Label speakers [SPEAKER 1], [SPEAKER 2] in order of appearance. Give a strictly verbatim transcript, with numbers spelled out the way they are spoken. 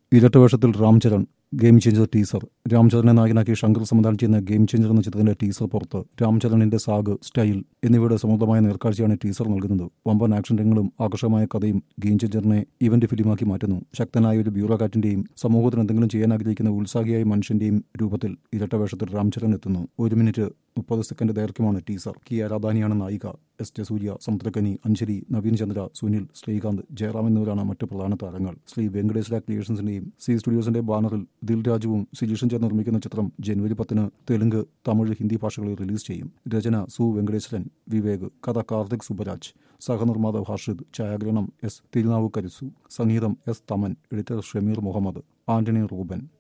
[SPEAKER 1] ഇരട്ടവേഷത്തിൽ Ram Charan game changer teaser. രാംചരനെ നായകനാക്കി ശങ്കർ സംവിധാനം ചെയ്യുന്ന ഗെയിം ചേഞ്ചർ എന്ന ചിത്രത്തിന്റെ ടീസർ പുറത്ത്. രാംചരണിന്റെ സാഗ്, സ്റ്റൈൽ എന്നിവയുടെ സമൃദ്ധമായ നേർക്കാഴ്ചയാണ് ടീസർ നൽകുന്നത്. വമ്പൻ ആക്ഷൻ രംഗങ്ങളും ആകർഷകമായ കഥയും ഗെയിം ചേഞ്ചറിനെ ഇവന്റ് ഫിലിമാക്കി മാറ്റുന്നു. ശക്തനായ ഒരു ബ്യൂറോക്രാറ്റിന്റെയും സമൂഹത്തിന് എന്തെങ്കിലും ചെയ്യാൻ ആഗ്രഹിക്കുന്ന ഉത്സാഹിയായ മനുഷ്യന്റെയും രൂപത്തിൽ ഇരട്ടവേഷത്തിൽ രാംചരൺ എത്തുന്നു. ഒരു മിനിറ്റ് മുപ്പത് സെക്കൻഡ് ദൈർഘ്യമാണ് ടീസർ. കിയ രാധാനിയാണ് നായിക. എസ് ജെ സൂര്യ, സമുദ്രകനി, അഞ്ജലി, നവീൻ ചന്ദ്ര, സുനിൽ, ശ്രീകാന്ത്, ജയറാം എന്നിവരാണ് മറ്റ് പ്രധാന താരങ്ങൾ. ശ്രീ വെങ്കടേശ്വര ക്രിയേഷൻസിന്റെയും സി സ്റ്റുഡിയോസിന്റെ ബാനറിൽ ദിൽ രാജുവും സിജീഷും ചേർന്ന് നിർമ്മിക്കുന്ന ചിത്രം ജനുവരി പത്തിന് തെലുങ്ക്, തമിഴ്, ഹിന്ദി ഭാഷകളിൽ റിലീസ് ചെയ്യും. രചന സു വെങ്കടേശ്വരൻ, വിവേക്. കഥ കാർത്തിക് സുബരാജ്. സഹനിർമ്മാതാവ് ഹർഷിദ്. ഛായാഗ്രഹണം എസ് തിരുനാവുക്കരസു. സംഗീതം S Thaman. Editor Shameer Muhammad. Antony Reuben.